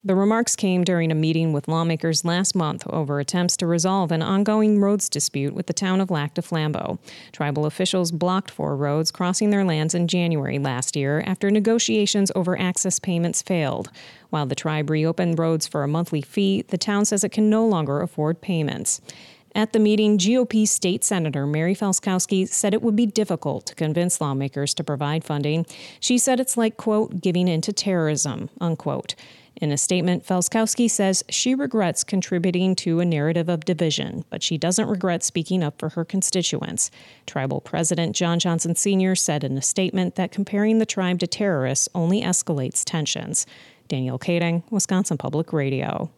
The remarks came during a meeting with lawmakers last month over attempts to resolve an ongoing roads dispute with the town of Lac du Flambeau. Tribal officials blocked 4 roads crossing their lands in January last year after negotiations over access payments failed. While the tribe reopened roads for a monthly fee, the town says it can no longer afford payments. At the meeting, GOP State Senator Mary Felskowski said it would be difficult to convince lawmakers to provide funding. She said it's like, quote, giving in to terrorism, unquote. In a statement, Felskowski says she regrets contributing to a narrative of division, but she doesn't regret speaking up for her constituents. Tribal President John Johnson Sr. said in a statement that comparing the tribe to terrorists only escalates tensions. Danielle Kading, Wisconsin Public Radio.